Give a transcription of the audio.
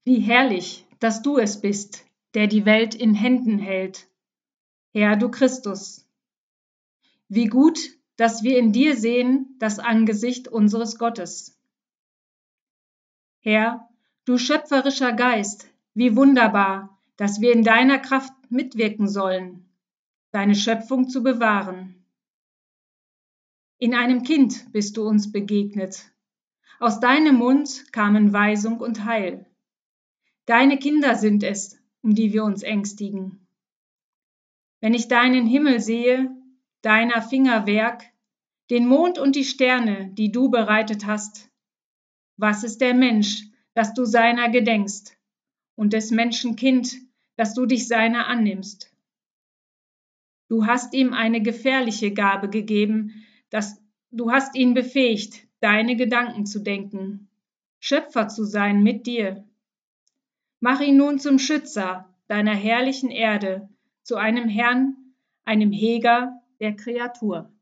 Wie herrlich, dass du es bist, der die Welt in Händen hält. Herr, du Christus. Wie gut, dass wir in dir sehen das Angesicht unseres Gottes. Herr, du schöpferischer Geist, wie wunderbar, dass wir in deiner Kraft mitwirken sollen, deine Schöpfung zu bewahren. In einem Kind bist du uns begegnet. Aus deinem Mund kamen Weisung und Heil. Deine Kinder sind es, um die wir uns ängstigen. Wenn ich deinen Himmel sehe, deiner Finger Werk, den Mond und die Sterne, die du bereitet hast, was ist der Mensch, dass du seiner gedenkst, und des Menschen Kind, dass du dich seiner annimmst? Du hast ihm eine gefährliche Gabe gegeben, du hast ihn befähigt, deine Gedanken zu denken, Schöpfer zu sein mit dir. Mach ihn nun zum Schützer deiner herrlichen Erde, zu einem Herrn, einem Heger der Kreatur.